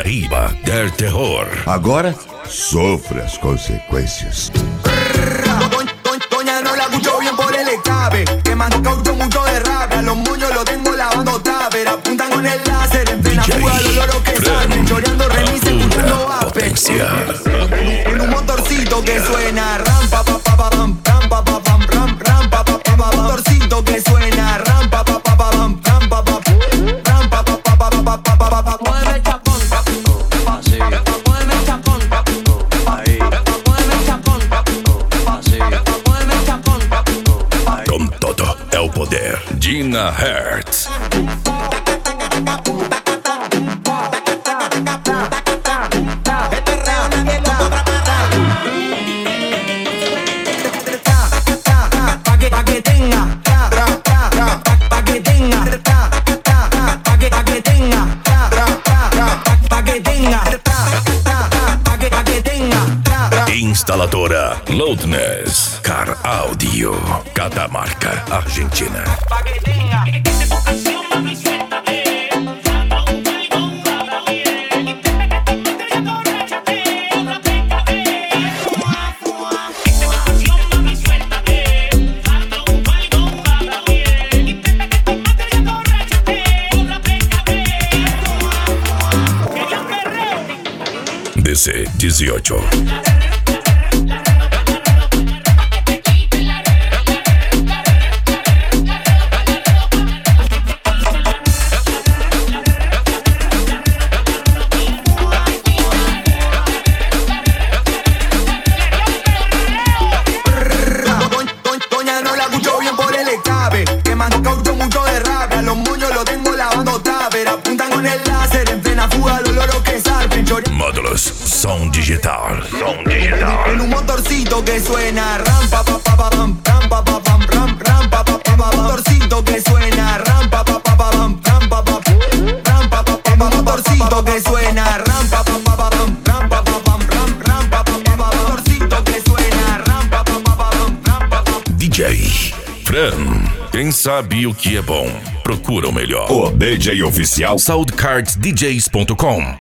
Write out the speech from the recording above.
Riba del Terror. Agora, sofra as consequências. Doña no la escucho bien por el escape. Que me han causado mucho de rabia. Los moños los tengo lavando tupper. Apuntan con el láser en plena fuga. Los loros que salen choreando remix, escuchando Apex. En un motorcito que suena rampa pa pa pa pam pam pa pa pam ram ram pa pa pa pa. Motorcito que suena rampa pa pa pa pam ram pa pa ram pa pa pa pa pa pa pa. Mueve el chapón, así. Mueve el chapón, ahí. Mueve el chapón, así. Mueve el chapón, ahí. Com todo é o poder. Dina Hertz. Instaladora Loudness Car Audio, Catamarca, Argentina. DC 18. Doña no la escucho bien por el escape. Que me han causado mucho de rabia. Los moños los tengo lavando tupper. Apuntan con el láser en plena fuga. Los loros que salpen choreando. Módulos Som Digital. Som Digital. En un motorcito que suena rampa pa pa pa pam ram pa pa pam ram ram pa pa pa pa. Motorcito que suena rampa pa pa pa pam ram pa pa ram pa pa pa. Motorcito que suena rampa pa pa pa pam ram pa pa pam ram pa pa pa. Motorcito que suena rampa pa pa pa pam ram pa pa. DJ Fran. Quem sabe o que é bom, procura o melhor. O DJ oficial Soundcardsdjs.com